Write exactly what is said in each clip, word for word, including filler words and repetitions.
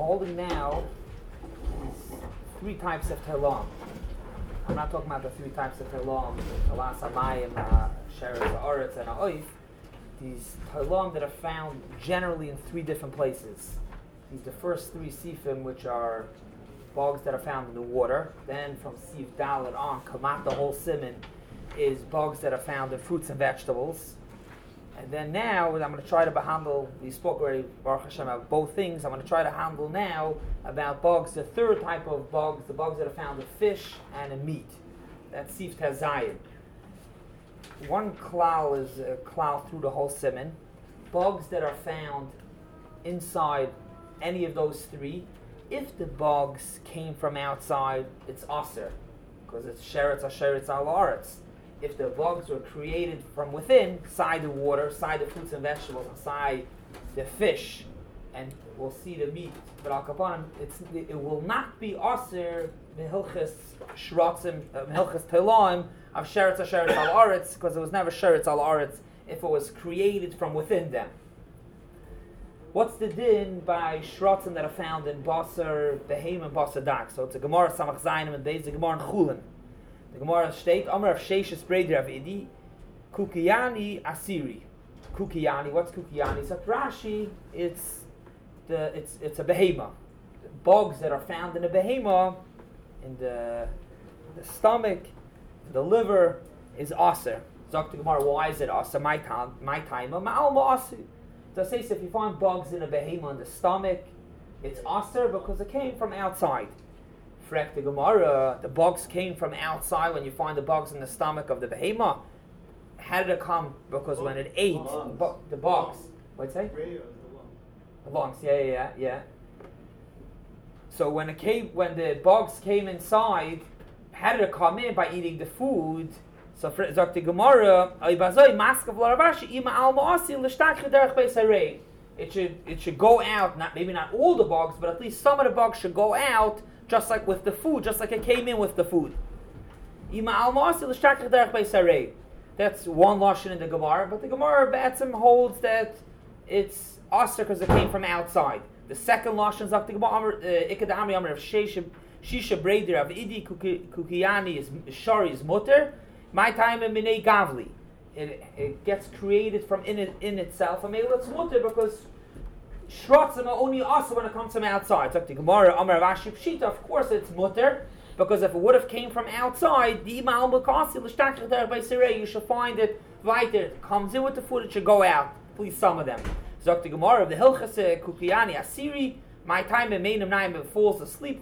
holding now is three types of telam. I'm not talking about the three types of telam, telas amayim, sheretz haaretz, and ha'oif. These telam that are found generally in three different places. These the first three sifim, which are bugs that are found in the water. Then from sif dalet on, kamat, the whole siman, is bugs that are found in fruits and vegetables. And then now, I'm going to try to handle, we spoke already, Baruch Hashem, about both things. I'm going to try to handle now about bugs, the third type of bugs, the bugs that are found in fish and in meat. That's Sif Tazayin. One klal is a klal through the whole siman. Bugs that are found inside any of those three, if the bugs came from outside, it's aser, because it's sheretz asheretz al aretz. If the bugs were created from within, side the water, side the fruits and vegetables, and side the fish, and we'll see the meat, but al kapanim, it's it will not be aser mehilchis shratzim, mehilchis telaim of sheretz asheretz al aretz, because it was never sheretz al aretz if it was created from within them. What's the din by shratzim that are found in basar behem and basar dak? So it's a gemara samach zayim and beis, a gemara in chulin. The Gemara state, Amar of Sheishes Breder of Idi, Kukiyani Asiri. Kukiyani, what's Kukiyani? So Rashi, it's the it's it's a behema. The bugs that are found in a behema, in the the stomach, the liver, is aser. Zok the Gemara, why is it aser? My time, my time, ma'alma aser. So it says if you find bugs in a behema in the stomach, it's aser because it came from outside. Frek the Gemara, the bugs came from outside. When you find the bugs in the stomach of the behema, how did it come? Because when it ate the, bu- the bugs, what'd you say? The lungs, yeah, yeah, yeah, yeah. So when it came, when the bugs came inside, how did it come in? By eating the food. So for the Gemara, it should it should go out. Not maybe not all the bugs, but at least some of the bugs should go out. Just like with the food, just like it came in with the food. That's one lashon in the Gemara, but the Gemara B'atzim holds that it's aser because it came from outside. The second lashon is of the Gemara, Ikadami Amr of Shisha Breder of Idi Kukiyani is Shari is mutter. My time in Minei Gavli. It it gets created from in it, in itself, and maybe it's mutter because shrotzim are only also when it comes from outside. So the Gemara, Amar Rashi Pshita, of course it's mutter, because if it would have came from outside, the Imal Mukasi, L'shtachach by Sirei, you should find it right there. It comes in with the food, it should go out. Please, some of them. So the Gemara of the Hilchas Kukiyani Asiri, my time in Mainam Naim, it falls asleep,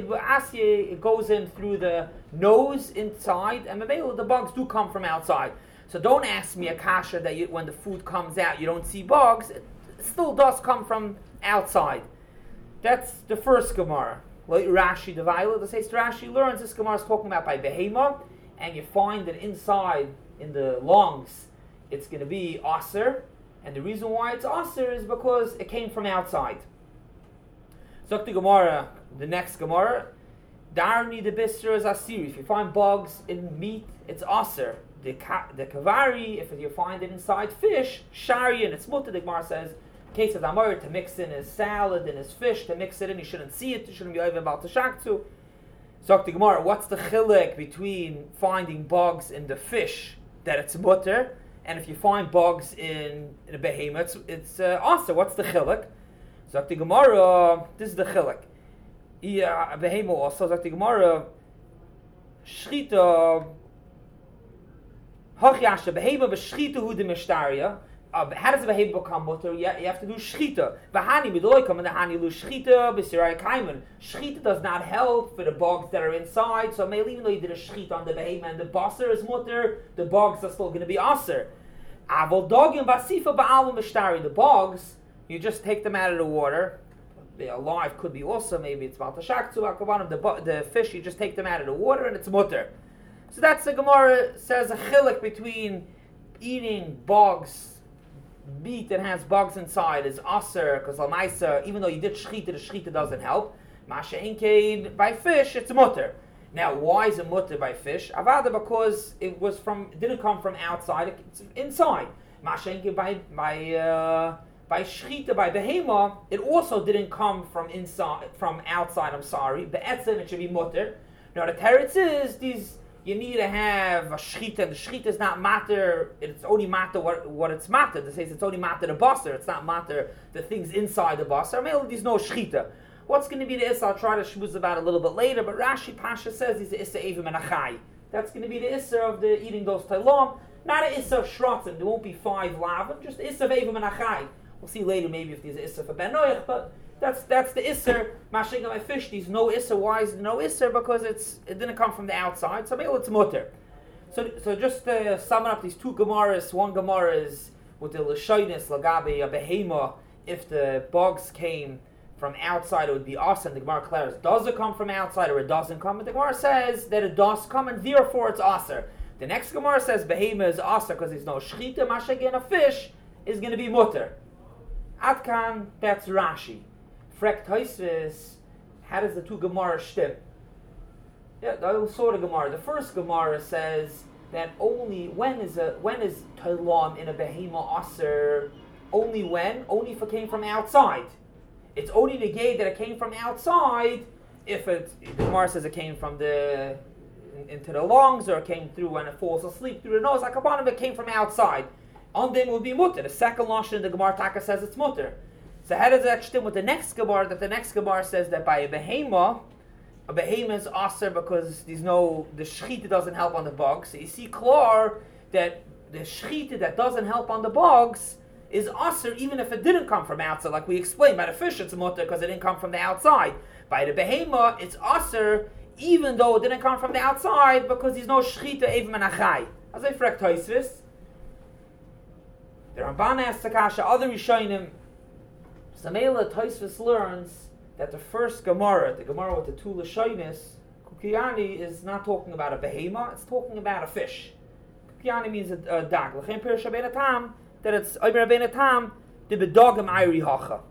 it goes in through the nose inside, and the bugs do come from outside. So don't ask me a kasha that you, when the food comes out, you don't see bugs. It, still does come from outside. That's the first Gemara. Like Rashi the Violet, the says Rashi learns this Gemara is talking about by behema, and you find that inside in the lungs it's going to be aser, and the reason why it's aser is because it came from outside. So the Gemara, the next Gemara, Darni the Bisra is asiri. If you find bugs in meat, it's aser. The ka- the kavari, if you find it inside fish, shari, and it's mutter. The Gemara says. Case of Amor to mix in his salad and his fish, to mix it in, you shouldn't see it, you shouldn't be over about the shaktu. So the Gemara, what's the chilek between finding bugs in the fish that it's mutter, and if you find bugs in, in a behemoth, it's, it's uh, also, what's the chilek? So the Gemara, this is the chilek. Yeah, a behemoth also, so the Gemara, shchita, hochyash, behemoth, b'shchita hu de mishtaria. Uh, how does the behavior become mutter? You, you have to do shchita. V'hani midoikam and the hani lu shchita b'sirai kaiman. Shchita does not help for the bugs that are inside. So maybe even though you did a shchita on the behavior and the basar is mutter, the bugs are still going to be aser. Avol dogim basifa ba'alim b'shtari. The bugs, you just take them out of the water. They're alive, could be also maybe it's about the shaktu akavanam. The bu- the fish, you just take them out of the water and it's mutter. So that's the Gemara says a chilek between eating bugs. Meat that has bugs inside is aser because lamaisa, even though you did shchita, the shchita doesn't help. Masha inkein by fish, it's mutter. Now, why is it mutter by fish? Avada because it was from, it didn't come from outside, it's inside. Masha inkein by by uh, by shchita, by behema, it also didn't come from inside, from outside. I'm sorry. Be'etzem, it should be mutter. Now the teretz is these. You need to have a shchita, and the shchita is not matter. It's only matter what what it's matter. It says it's only matter the basar. It's not matter the things inside the basar. I mean, there's no shchita. What's going to be the issa? I'll try to shmuz about it a little bit later. But Rashi Pasha says he's the issa evim and achai. That's going to be the issa of the eating those tailam. Not an issa of shrotzim. There won't be five lavim. Just the issa of evim and achai. We'll see later maybe if there's an issa for ben noach, but that's that's the isser. Mashing my fish. There's no isser. Why is there no isser? Because it's it didn't come from the outside. So maybe it's mutter. So so just to sum up these two gemaras. One gemara is with the l'shoynis lagabe a behema. If the bugs came from outside, it would be us. And the gemara declares, does it come from outside or it doesn't come? And the gemara says that it does come, and therefore it's aser. The next gemara says behema is aser because there's no shchita. Mashagin a fish is going to be mutter. Atkan, that's Rashi. Frek Taisvis, how does the two Gemara stem? Yeah, the sort of Gemara. The first Gemara says that only when is a when is Tailam in a behema aser? Only when? Only if it came from outside. It's only negate that it came from outside if it. The Gemara says it came from the in, into the lungs, or it came through when it falls asleep through the nose. Like a bottom, it came from outside. On them will be mutter. The second lashon, the Gemara Taka says it's mutter. So how does that stem with the next Gemara? That the next Gemara says that by a behema, a behema is aser because there's no the shchita doesn't help on the bugs. So you see klar that the shchita that doesn't help on the bugs is aser even if it didn't come from outside. Like we explained, by the fish it's mutter because it didn't come from the outside. By the behema it's aser even though it didn't come from the outside because there's no shchita even menachai. As I frek Taisvis. The Ramban asks Takasha, other Rishonim, Samela Taisvis learns that the first Gemara, the Gemara with the two Lashonis, Kukiyani is not talking about a behema, it's talking about a fish. Kukiyani means a, a dag. L'chein Pirish Rabbeinu Tam, that it's Omer Rabbeinu Tam, the bedogim ayri hacha.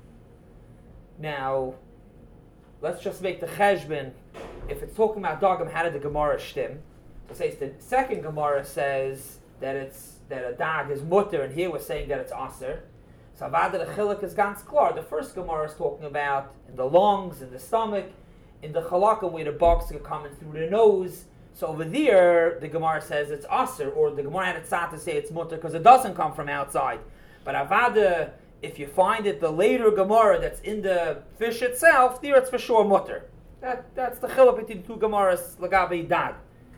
Now, let's just make the cheshbon. If it's talking about dogim, how did the Gemara stem? So says the second Gemara says that it's that a dag is mutter, and here we're saying that it's aser. So avada the chiluk is ganz klar. The first Gemara is talking about in the lungs, in the stomach, in the chalakim where the bugs are coming through the nose. So over there, the Gemara says it's aser, or the Gemara had it start to say it's mutter because it doesn't come from outside. But avada, if you find it the later Gemara that's in the fish itself, there it's for sure mutter. That that's the chiluk between the two Gemaras lagabe dag.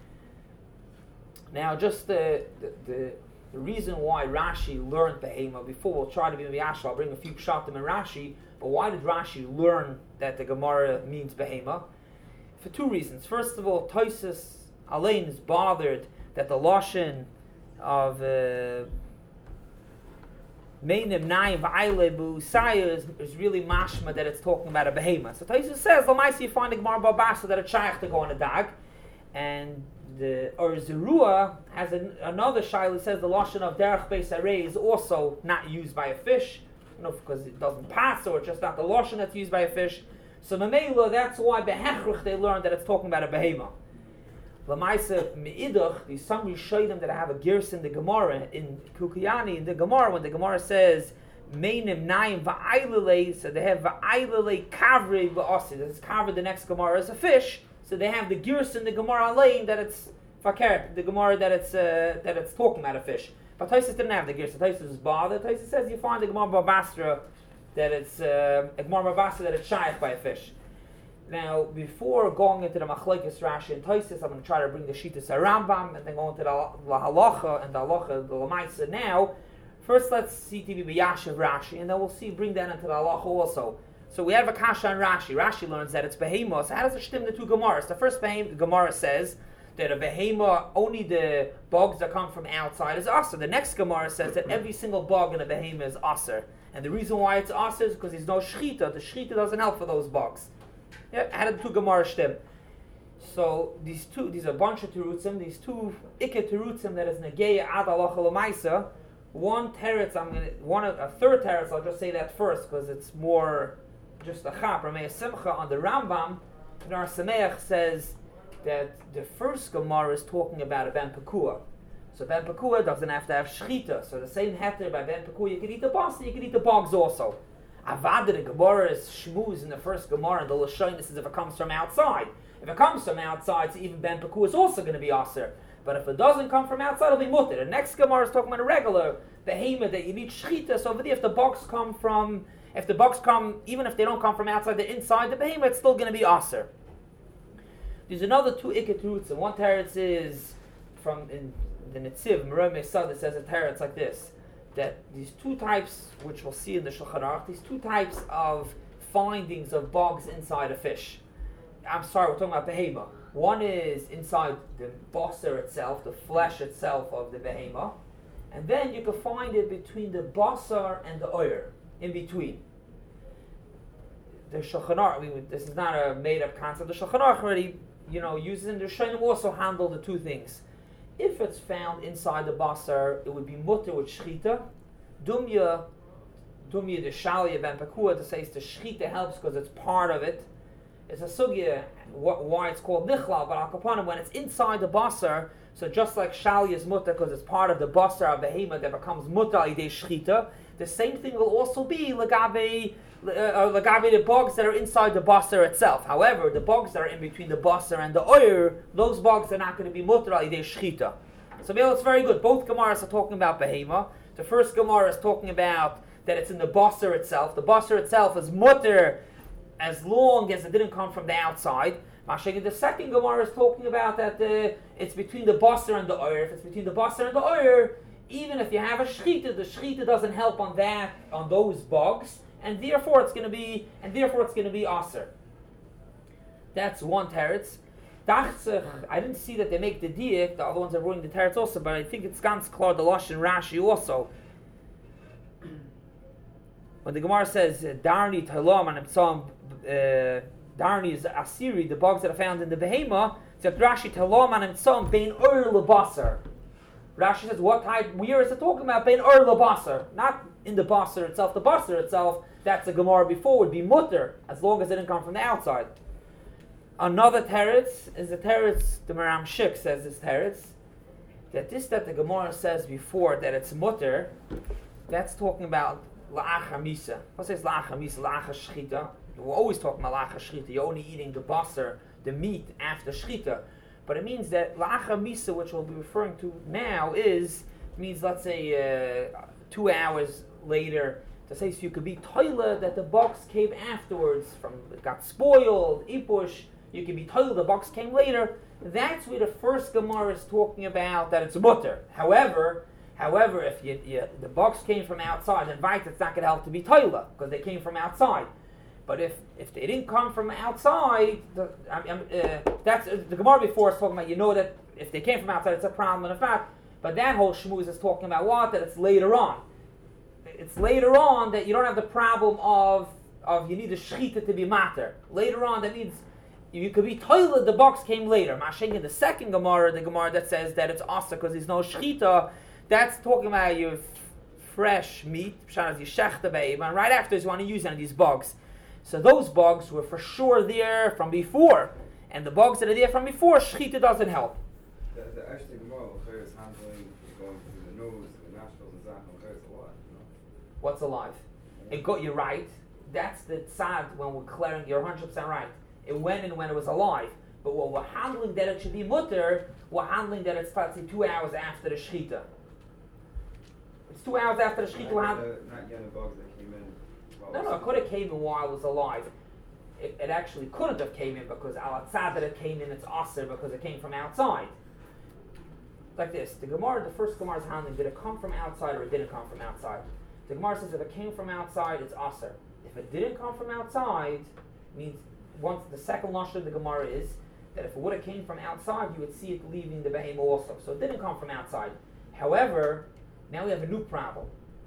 Now, just the the, the The reason why Rashi learned behema, before we'll try to be Miyashva, I'll bring a few pshatim in Rashi, but why did Rashi learn that the Gemara means behema? For two reasons. First of all, Tosis Alain is bothered that the Lashon of Meinim Naim V'Ailebu Saya is really mashma that it's talking about a behema. So Tosis says, Lamaisi you find the Gemara Babasa that it's shaykh to go on a dag, and the or Zerua has an, another shaila says the lashon of derech beis harei is also not used by a fish, you know, because it doesn't pass, or it's just not the lashon that's used by a fish. So Mamela, that's why behechrich they learned that it's talking about a behema. Lamaisa meidach, these some rishonim that have a girs in the Gemara in Kukiyani in the Gemara when the Gemara says meinim naim va'ailele, so they have va'ailele kavre va'asi. That's kavre. The next Gemara is a fish. So they have the girs in the Gemara lane that it's fakir, the Gemara that it's uh, that it's talking about a fish. But Taisus didn't have the girs. So Taisus is bothered. Taisus says you find the Gemara Babastra that it's uh, a Gemara Babastra that it's shaykh by a fish. Now, before going into the Machlekes Rashi and Taisus, I'm going to try to bring the Shittas Rambam and then go into the Halacha and the Halacha the Lamaisa now. First, let's see T V B'Yashav Rashi, and then we'll see bring that into the Halacha also. So we have a kasha on Rashi. Rashi learns that it's behema. So how does it stem the two Gemaras? The first behema, Gemara says that a behema, only the bugs that come from outside is aser. The next Gemara says that every single bug in a behema is aser. And the reason why it's aser is because there's no shchita. The shchita doesn't help for those bugs. Yeah, how did the two Gemaras stem? So these two, these are a bunch of terutzim. These two ikke terutzim that is negeya ad halacha l'maisa. One teretz, I'm gonna one a third teretz. I'll just say that first because it's more. Just a chap, Ramei Simcha on the Rambam, Nar Sameach says that the first Gemara is talking about a Ben Pekua. So Ben Pekua doesn't have to have shchita. So the same heter by Ben Pekua, you can eat the basa, you can eat the bugs also. Avada, the Gemara is shmuz in the first Gemara, and the Lashonis is if it comes from outside. If it comes from outside, so even Ben Pekua is also going to be aser. But if it doesn't come from outside, it'll be mutter. The next Gemara is talking about a regular behemoth that you need shchita. So over there, if the bugs come from, if the bugs come, even if they don't come from outside, they're inside the behemoth, it's still going to be aser. There's another two ikket roots, and one teretz is from in the Netziv, Mereh Mesad, it says a teretz like this, that these two types, which we'll see in the Shulchan Aruch, these two types of findings of bugs inside a fish. I'm sorry, we're talking about behemoth. One is inside the basar itself, the flesh itself of the behemoth, and then you can find it between the basar and the oyer, in between. The Shulchan Aruch, I mean, this is not a made-up concept. The Shulchan Aruch already, you know, using the Rishonim also handle the two things. If it's found inside the basar, it would be mutter with shchita. Dumya, dumya the shalia ben pekua to say the shchita helps because it's part of it. It's a sugya wh- why it's called nichlal, but al kapanim when it's inside the basar, so just like shalia is mutter because it's part of the basar of behemoth that becomes mutter idei shchita, the same thing will also be lagabe uh, lagabe the bugs that are inside the basar itself. However, the bugs that are in between the basar and the oyer, those bugs are not going to be mutter idei shchita. So it's very good. Both Gemaras are talking about behemoth. The first Gemara is talking about that it's in the basar itself. The basar itself is mutter as long as it didn't come from the outside. The second Gemara is talking about that uh, it's between the basar and the oyer. If it's between the basar and the oyer, even if you have a shchita, the shchita doesn't help on that, on those bugs, and therefore it's going to be, and therefore it's going to be aser. That's one teretz. I didn't see that they make the diak. The other ones are ruining the teretz also, but I think it's ganz klar the Lashon Rashi also. When the Gemara says Darni Talam and Psalm Darni is Asiri, the bugs that are found in the behemoth, so Rashi Talam and Psalm Bein Ur Lebasar. Rashi says, what type? Where is it talking about? Bein Ur Lebasar, not in the basar itself. The basar itself, that's the Gemara before, would be mutter as long as it didn't come from the outside. Another teretz is the teretz, the Maram Shik says this teretz, that this that the Gemara says before that it's mutter, that's talking about la'acha misa. What says la'acha misa? La'acha shchita. We're always talking about la'acha shchita. You're only eating the basar, the meat after shchita. But it means that la'acha misa, which we'll be referring to now, is means let's say uh, two hours later. To say so you could be toilet that the box came afterwards from it got spoiled, ipush. You can be told the box came later. That's where the first Gemara is talking about that it's mutter. However, however, if you, you, the box came from outside, then right, it's not going to help to be toilet because they came from outside. But if if they didn't come from outside, the, I mean, uh, that's uh, the Gemara before is talking about. You know that if they came from outside, it's a problem and a fact. But that whole shmuz is talking about what? That it's later on. It's later on that you don't have the problem of of you need a shchita to be matter. Later on, that means. You could be toilet, the box came later. Mashing the second Gemara, the Gemara that says that it's asa because there's no shchita, that's talking about your f- fresh meat, and right after you want to use any of these bugs. So those bugs were for sure there from before, and the bugs that are there from before, shchita doesn't help. The, the actually Gemara is handling going through the nose, the nostrils, and zach is alive. No? What's alive? Yeah. It got you right. That's the tzad when we're clearing. You're one hundred percent right. It went in when it was alive. But when we're handling that it should be mutter, we're handling that it's let's say two hours after the shechita. It's two hours after the shechita. Not, hand- not yet the bugs that came in. No, no, it could have came in while it was alive. It, it actually couldn't have came in because al tzad that it came in, it's aser because it came from outside. Like this, the Gemara, the first Gemara is handling, did it come from outside or it didn't come from outside? The Gemara says if it came from outside, it's aser. If it didn't come from outside, means once the second lashon of the Gemara is that if it would have came from outside, you would see it leaving the behemoth also. So it didn't come from outside. However, now we have a new problem.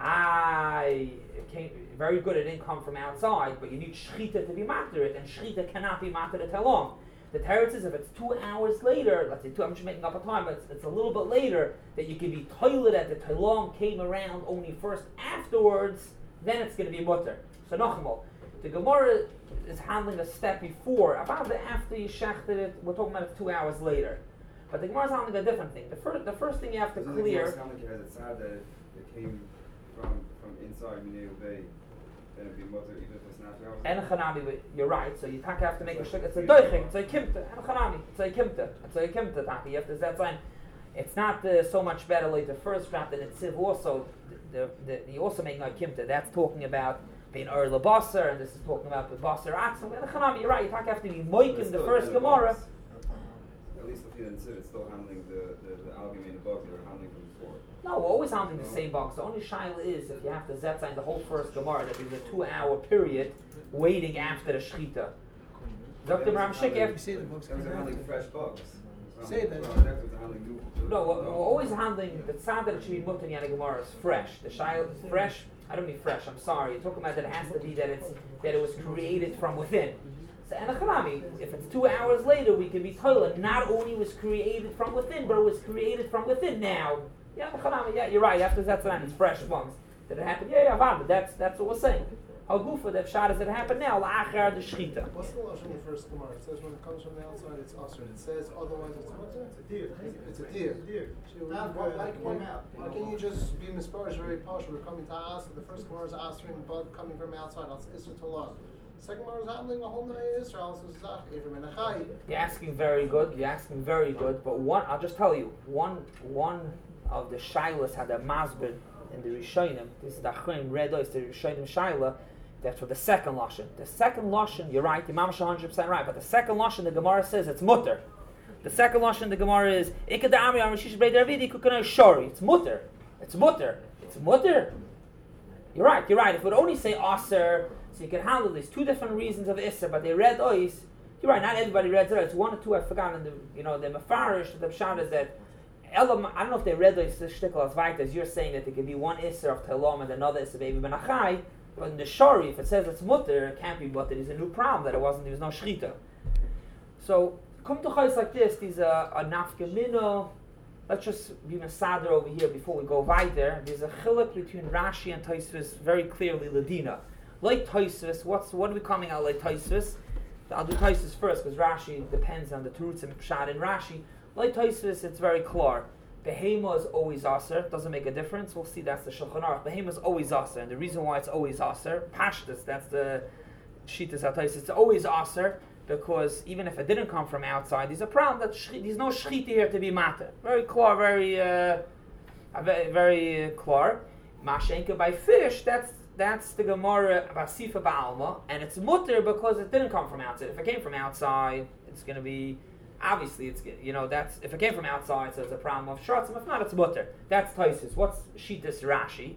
I it came very good. It didn't come from outside, but you need shchita to be matter it, and shchita cannot be matter it how long? The teretz is if it's two hours later. Let's say two. I'm just making up a time, but it's, it's a little bit later that you can be toilet that the talam came around only first afterwards. Then it's going to be mutter. So nachmal. The Gemara is handling a step before, about the after you shechted it, we're talking about it two hours later. But the Gemara is handling a different thing. The first, the first thing you have to Isn't clear. The Gemara has it sad that it, it came from from inside Mineu Bay, then it'd be mutter even if it's not hours. En chanami, you're right. So you taka have to make a shik. It's a doiching. It's a kimta. En chanami. It's a kimta. It's a kimta taka. You have to that sign. It's not uh, so much better like the first rap than it's also. The, the, the, you also make no kimta. That's talking about being ur lebasser, and this is talking about the basser atzim. And chanami, you're right. You taka have to be moiking the first gemara. At least if you didn't sit, it's still handling the the, the algae in the bugs that are handling from before. No, we're always handling the same box. The only shaila is if you have to zetzain the whole first gemara, that there's a two-hour period waiting after the shechita. Doctor Ramshik, you see the books. They're handling fresh bugs. Say that. No, we're, we're always handling the tzad that it should be mutter in Gemara is fresh. The shaila is fresh. I don't mean fresh. I'm sorry. You're talking about that it has to be that it's that it was created from within. So, and a if it's two hours later, we can be told not only was created from within, but it was created from within now. Yeah, yeah, you're right. After that time, it's fresh ones. Did it happen? Yeah, yeah, but that's that's what we're saying. How gufa that shot does it happen now? La'achar the shchita. What's the lashon in the first Gemara? It says when it comes from the outside, it's usher. It says otherwise, it's what? It's a deer. It's a deer. It's a deer. So why, why, why, why can't you just be misparish very posh? We're coming to ask. The first Gemara is answering, but coming from outside, it's Isra to law. Second Gemara is handling a whole night Israel. So Zach Ephraim and Achai. You're asking very good. You're asking very good. But one, I'll just tell you, one, one of the shilas had a masbid in the Rishonim. This is the Achrim Redo. It's the Rishonim Shaila. That's for the second lashon. The second lashon, you're right. Imam Shah one hundred percent right. But the second lashon, the Gemara says it's mutter. The second lashon, the Gemara is ikad ami arishish brei Davidi kukanai shori. It's mutter. It's mutter. It's mutter. You're right. You're right. If it would only say aser, so you can handle these two different reasons of isser, but they read ois. You're right. Not everybody reads it. It's one or two I've forgotten. The you know the mafarish, the pshat is that. I don't know if they read ois the shtickle as weit as you're saying that there could be one isser of telam and another isser of Ebi ben Achai. But in the shari, if it says it's mutter, it can't be mutter. There's a new problem that it wasn't. There was no shchita. So come to chayes like this. There's a, a nafkamina. Let's just be masader over here before we go weiter. There's a chiluk between Rashi and Tosfos very clearly. Ladina, like Tosfos. What's what are we coming out like Tosfos? I'll do Tosfos first because Rashi depends on the Terutz and Pshat in Rashi. Like Tosfos, it's very clear. Behema is always aser. Doesn't make a difference. We'll see that's the Shulchan Aruch. Behema is always aser, and the reason why it's always aser, pashtus. That's the shitas atayis. It's always aser because even if it didn't come from outside, there's a problem that shchi, there's no shchita here to be matter. Very clear, very, uh, very, very uh, clear. Mashenka by fish. That's that's the Gemara Basifa Ba'alma, and it's mutter because it didn't come from outside. If it came from outside, it's going to be. Obviously, it's you know that's if it came from outside, so it's a problem of shratzim. If not, it's mutter. That's Tosfos. What's shitas Rashi?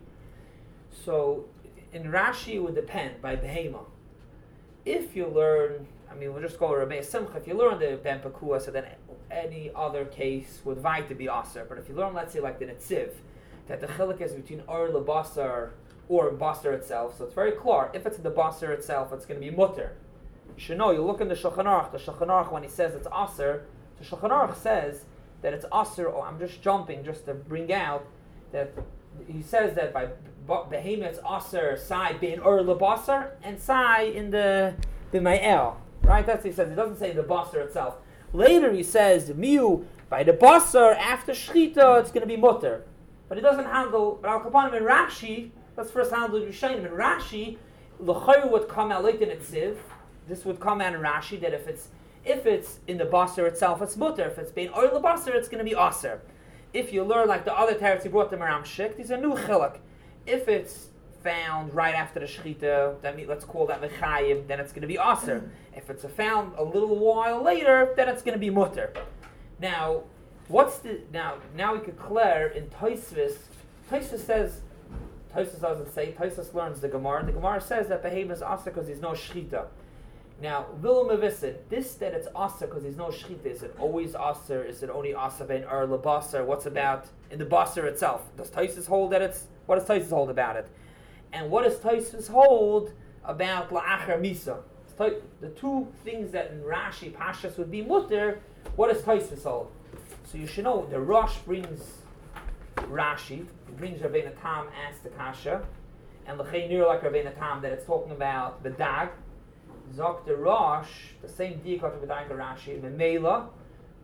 So in Rashi, it would depend by behema. If you learn, I mean, we'll just go to Rabbi Simcha. If you learn the Ben Pekua, so then any other case would vite to be aser. But if you learn, let's say, like the Netziv, that the chiluk is between or lebasar or basar itself, so it's very clear. If it's the basar itself, it's going to be mutter. You should know, you look in the Shulchan Aruch, the Shulchan Aruch, when he says it's aser, the Shulchan Aruch says that it's aser, or I'm just jumping just to bring out, that he says that by behema it's aser, sai bein or lebasar, and sai in the b'mayel, right? That's what he says. He doesn't say the basar itself. Later he says, miu, by the basar, after shchita, it's going to be mutter. But he doesn't handle, but al-kapanim in Rashi, let's first handle Yishayim in Rashi, l'chayr would come out like the Netziv. This would come out in Rashi that if it's if it's in the basar itself, it's mutter. If it's being oil basar, it's going to be aser. If you learn like the other teretz he brought the Maram Shik, these are new chiluk. If it's found right after the shechita, that means let's call that mechayim, then it's going to be aser. If it's found a little while later, then it's going to be mutter. Now, what's the now? Now we could clear in Tosfos. Tosfos says. Tosfos doesn't say. Tosfos learns the Gemara. The Gemara says that behema is aser because there's no shechita. Now, Vilma Visit, this that it's aser because there's no shchita, is it always aser? Is it only aser ben or lebasar? What's about in the basar itself? Does Tosfos hold that it's, what does Tosfos hold about it? And what does Tosfos hold about la'achar misa? The two things that in Rashi, Pashas would be mutter, what does Tosfos hold? So you should know, the Rosh brings Rashi, he brings Rabbeinu Tam as the Kasha, and l'chei nir like Rabbeinu Tam that it's talking about the dag. Zok the Rosh, the same dikot with Rashi, Memela,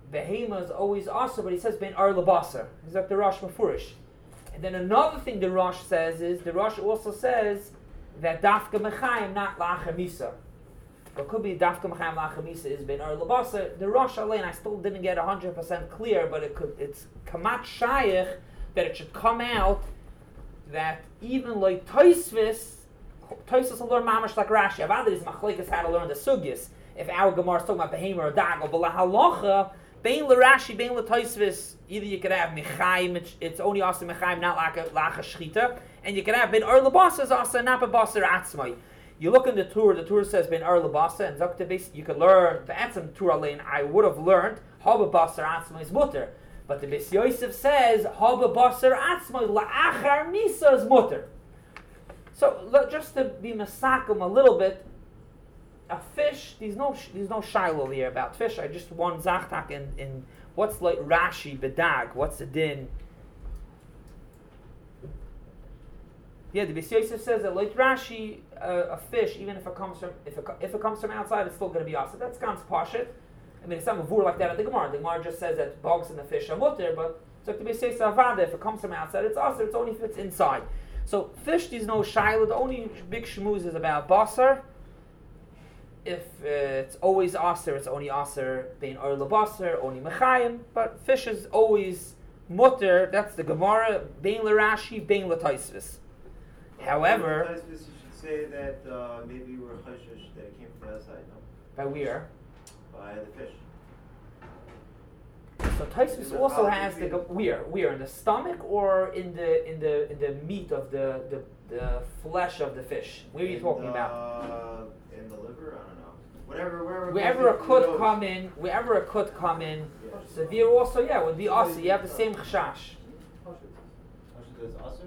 behema is always asa, but he says ben ar lebasar. He's like the Rosh Mefurish. And then another thing the Rosh says is, the Rosh also says that dafka mechayim, not la'achar misa. But could be dafka mechayim la'achar misa is ben ar lebasar. The Rosh Alein, I still didn't get one hundred percent clear, but it could, it's kamat shayich, that it should come out that even like Tosfos, Tosfos will learn mamash like Rashi. Avad is machlekes how to learn the sugyas. If our Gemara is talking about behema or dag, or halacha, bein l'Rashi, bein l'Tosfos, either you could have mechaim, it's, it's only also mechaim, not lacha shchita, and you could have ben ar lebasa is also not bebasar atzmai. You look in the Torah, the Torah says ben ar lebasa, and zakta base, you could learn the etzem Torah lane. I would have learned ha bebasar atzmai is mutter. But the Beis Yosef says, Haba basar atzmai la'achar misa is mutter. So, look, just to be masakum a little bit, a fish, there's no there's no shiloh here about fish. I just want zachtak in, in what's like Rashi, bedag, what's the din? Yeah, the Beis Yosef says that like Rashi, uh, a fish, even if it comes from if it, if it comes from outside, it's still going to be asa. That's ganz pashit. I mean, it's not mavur like that at the Gemara. The Gemara just says that bugs and the fish are mutter, but so to be say savada, if it comes from outside, it's also it's only if it's inside. So fish, there's no shiloh. The only big shmooze is about basar. If uh, it's always aser, it's only aser bein or lebasar, only mechayim. But fish is always mutter. That's the Gemara. Bein l'Rashi, bein l'Tosfos. However, Tosfos, you should say that uh, maybe we're choshesh that it came from the outside. No? By where? By the fish. So Tosfos also has the where, where in the stomach or in the in the in the meat of the the, the flesh of the fish. Where are you in talking the, about? In the liver, I don't know. Whatever, wherever. Wherever a could come in, wherever a could come in. Yeah. So there also, yeah, would be also. You have the same chashash. Does aser?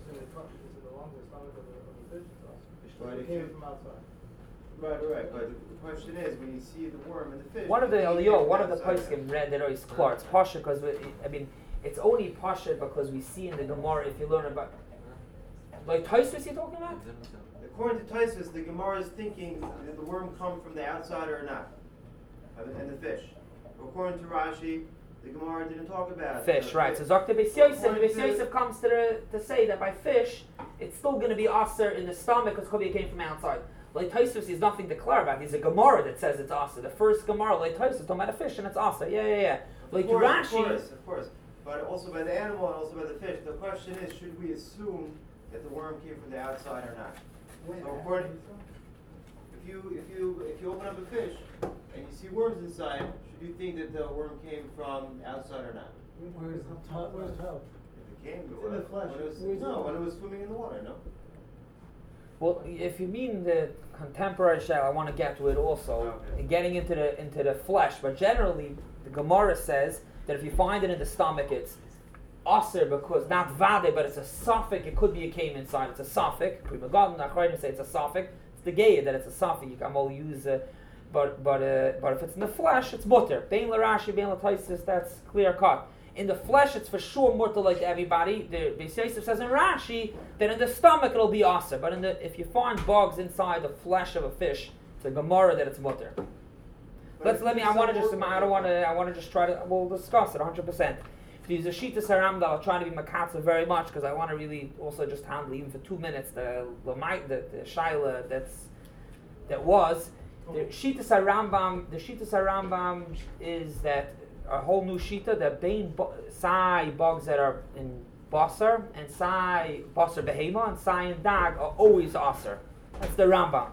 It came from outside. Right, right. But the question is, when you see the worm in the fish. One of the Eliyah, one of the outside. poskim read that it's clear. It's pasha because I mean, it's only pasha because we see in the Gemara if you learn about. Like Tosfos, you talking about? According to Tosfos, the Gemara is thinking did the worm come from the outside or not, and the fish. According to Rashi, the Gemara didn't talk about Fish, the right? fish. So Doctor Beis Yosef, According Beis to- Yosef comes to the, to say that by fish, it's still going to be aser in the stomach because it came from outside. Like Tosfos, there's nothing to declare about. There's a Gemara that says it's aser. The first Gemara, like Tosfos, talking about a fish and it's aser. Yeah, yeah, yeah. Like Of course, Rashi. of course, of course. But also by the animal and also by the fish. The question is, should we assume that the worm came from the outside or not? So according, if you if you if you open up a fish and you see worms inside, should you think that the worm came from outside or not? Where is the top? Where's the top? If it came, It's in the flesh. When it was, Where's no, it? when it was swimming in the water, no. Well, if you mean the contemporary shell, I want to get to it also, Okay. getting into the into the flesh. But generally, the Gemara says that if you find it in the stomach, it's aser because not vade, but it's a suffix. It could be a came inside. It's a suffix. Prima Garden, Achronim say it's a suffix. It's the gay that it's a suffix. You can only use, uh, but but uh, but if it's in the flesh, it's mutter. Bein l'Rashi, bein l'Tosfos, that's clear cut. In the flesh, it's for sure mutter like everybody. The Beis Yosef says in Rashi that in the stomach it'll be aser, but in the if you find bugs inside the flesh of a fish, it's a Gemara that it's mutter. But Let's if let me. it's I want to some just. worm- I don't want to. I want to just try to. We'll discuss it one hundred percent. There's a shita saram that I'll try to be makatsa very much because I want to really also just handle even for two minutes the the the, the shaila that's that was the shita sarambam. The shita sarambam is that a whole new shita that bein bo- sai bugs that are in basar and sai basar behema and sai and dag are always aser. That's the Rambam.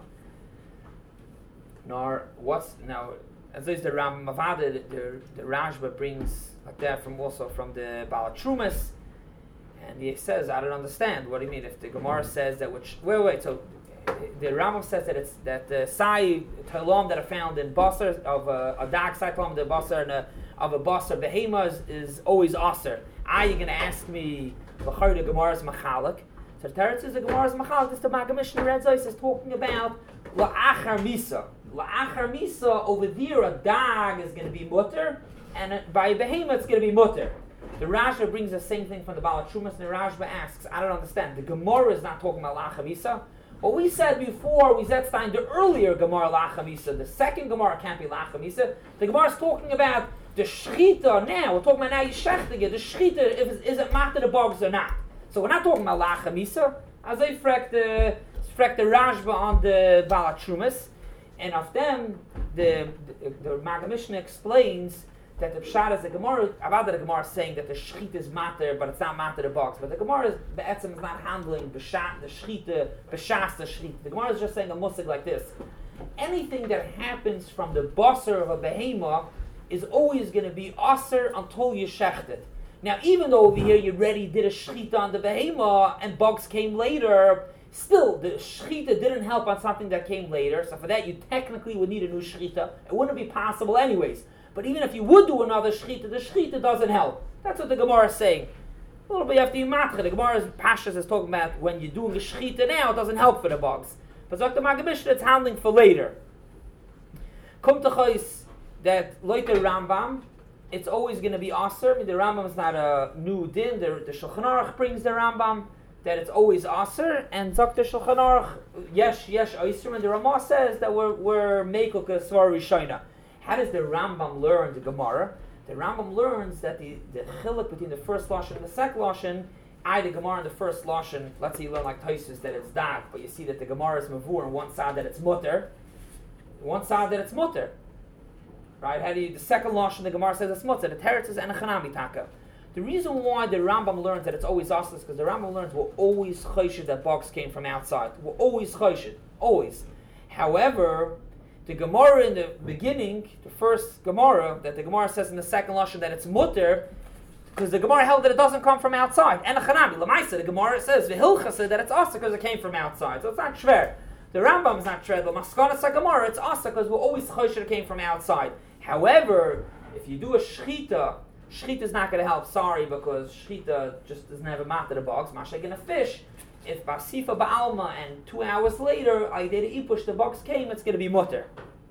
Nor what's now as is the Rambam Avada, the, the, the Rashba brings like that from also from the Balatrumas, and he says, I don't understand. What do you mean? If the Gemara says that which wait wait so the Rambam says that it's that the Sai Talam that are found in Basar of a, a dark Sai Talam the Basar and a, of a Basar Behema is, is always Aser. Ah, you're gonna ask me L'char the Gemara's Machalik. So the Teretz is the Gemara's Machalik. This the Maggid Mishnah Red Zois is talking about La'achar Misa. La'achar Misa, over there a dag is going to be mutter, and a, by a behemoth it's going to be mutter. The Rashba brings the same thing from the Baal Trumas, and the Rashba asks, I don't understand, the Gemara is not talking about La'achar Misa. What we said before, we said Stein, the earlier Gemara La'achar Misa, the second Gemara can't be La'achar Misa. The Gemara is talking about the shchita now, we're talking about now you shechtige, the shchita, if is it matter the bugs or not. So we're not talking about lacha misa. As I frag the frag the Rashba on the Balat Trumas, and of them the the, the Maggid Mishnah explains that the pshat is the Gemara. About the Gemara is saying that the shchita is matter, but it's not matter the bugs. But the Gemara is be'etzem is not handling the shat the shchita b'shas the shchita. The Gemara is just saying a musig like this. Anything that happens from the basar of a behema is always going to be aser until you shecht it. Now, even though over here you already did a shchita on the behema and bugs came later, still the shchita didn't help on something that came later. So for that, you technically would need a new shchita. It wouldn't be possible anyways. But even if you would do another shchita, the shchita doesn't help. That's what the Gemara is saying. A little bit after you matcha, the Gemara's Pashas is talking about when you're doing a shchita now, it doesn't help for the bugs. But Doctor Maggid Mishnah, it's handling for later. Come to Chais that later Rambam, it's always going to be aser. I mean, the Rambam is not a new din. The, the Shulchan Aruch brings the Rambam that it's always aser. And Doctor Shulchan Aruch, yes, yes, aser. And the Ramah says that we're we're meikol kesvar rishayna. How does the Rambam learn the Gemara? The Rambam learns that the the chiluk between the first lashon and the second lashon. I, the Gemara in the first lashon, let's say you learn like Taisus that it's dag, but you see that the Gemara is mavur on one side that it's mutter, one side that it's mutter. Right? How do you, the second lashon, the Gemara says it's mutter, the teretz is enechanami taka. The reason why the Rambam learns that it's always asr is because the Rambam learns we're always chayshid that bugs came from outside. We're always chayshid, always. However, the Gemara in the beginning, the first Gemara, that the Gemara says in the second lashon that it's mutter, because the Gemara held that it doesn't come from outside. And the Chanabi, Lamaisa, the Gemara says, V'hilcha said that it's asa because it came from outside. So it's not shver. The Rambam is not shver. The Maskanas Gemara, it's asa because we're always chosher it came from outside. However, if you do a shchita, shchita is not going to help, sorry, because shchita just doesn't have a matter the bugs. Mashak in a fish, if Basifa Ba'alma and two hours later, I did a ipush, the bugs came, it's going to be mutter.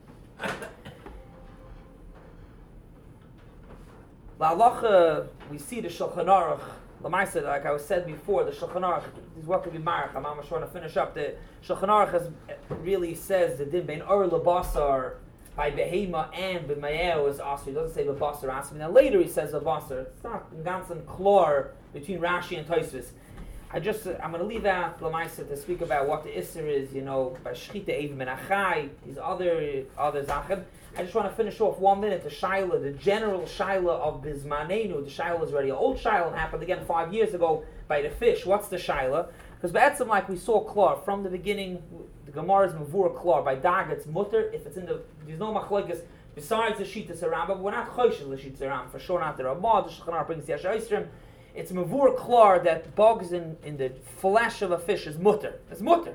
La'alacha, we see the Shulchan Aruch, Lamaisa, like I was said before, the Shulchan Aruch is what could be marach. I'm almost trying to finish up. The Shulchan Aruch has, really says the din bein or lebasar by behema and b'mayel is asr. He doesn't say lebasar asr. Now later he says lebasar. It's not in ganzen klor between Rashi and Tosfos. I just, uh, I'm going to leave out Lamaisa to speak about what the Isser is, you know, by Shchita Ev Menachai, these other, other Zachen. I just want to finish off one minute, the Shaila, the general Shaila of Bizmanenu. The Shaila is already an old Shaila and happened again five years ago by the fish. What's the Shaila? Because Ba'etzim, like we saw Klor, from the beginning, the Gemara's Mavur Klor, by Dag, it's Mutter, if it's in the, there's no Machlokes, besides the Shitas Aram, but we're not Choshel the Shitas Aram, for sure not the Ramah, the Shulchan Aruch brings the Yasher Yisrim. It's Mavur Klor that bugs in, in the flesh of a fish is Mutter. It's Mutter.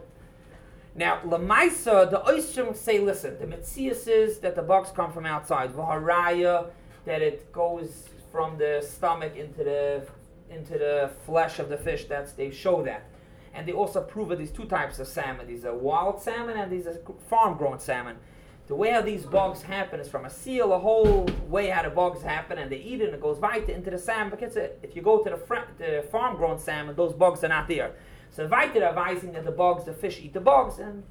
Now, Lamaisa, the Oystrim say, listen, the Metzias is that the bugs come from outside. V'haraya, that it goes from the stomach into the into the flesh of the fish. That's they show that. And they also prove that these two types of salmon. These are wild salmon and these are farm-grown salmon. The way how these bugs happen is from a seal, a whole way how the bugs happen, and they eat it and it goes right into the salmon. Because if you go to the, fr- the farm-grown salmon, those bugs are not there. So weiter advising that the bugs, the fish eat the bugs, and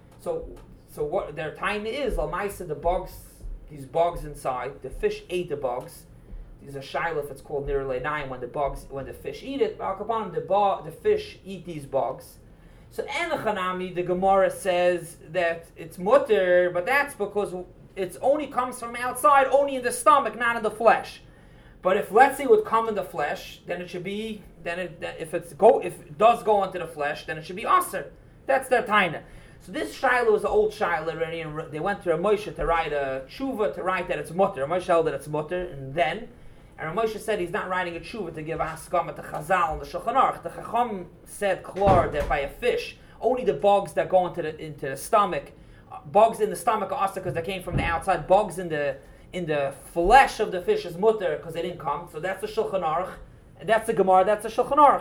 so so what their time is, Lamaisa, the bugs, these bugs inside, the fish ate the bugs. There's a shiloh if it's called nirulei nine when the bugs, when the fish eat it. The bu- the fish eat these bugs. So Enochanami, the Gemara says that it's mutter, but that's because it only comes from outside, only in the stomach, not in the flesh. But if let's say it would come in the flesh, then it should be. Then it, if it's go if it does go into the flesh, then it should be aser. That's their taina. So this shiloh is an old shiloh already, and they went to Moshe to write a tshuva to write that it's mutter. Moshe held that it's mutter, and then, and Moshe said he's not writing a tshuva to give haskama to Chazal and the Shulchan Aruch. The Chacham said klor that by a fish, only the bugs that go into the into the stomach, uh, bugs in the stomach are aser because they came from the outside. Bugs in the in the flesh of the fish is mutter because they didn't come. So that's the Shulchan Aruch. And that's the Gemara, that's the Shulchan Aruch.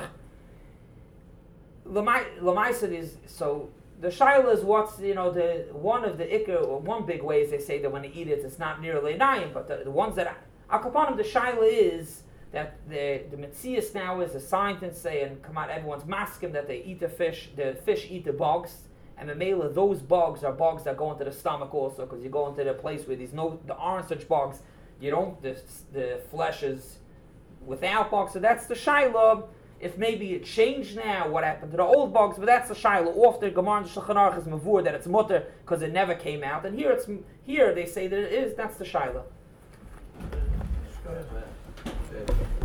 Lamaisa is, so the Shaila is what's, you know, the one of the Iker, or one big way is they say that when they eat it, it's not near Leinayim, but the, the ones that, Akapanim, the Shaila is that the, the Metzias now is a scientist say, and come out, everyone's masking that they eat the fish, the fish eat the bugs, and the Mela, those bugs are bugs that go into the stomach also, because you go into the place where there's no, there aren't such bugs. you don't, the, the flesh is without bugs, so that's the Shaila. If maybe it changed now, what happened to the old bugs, but that's the Shaila. Off the Gemara and Shulchan Aruch is Mavur, that it's mutter because it never came out, and here it's here they say that it is, that's the Shaila.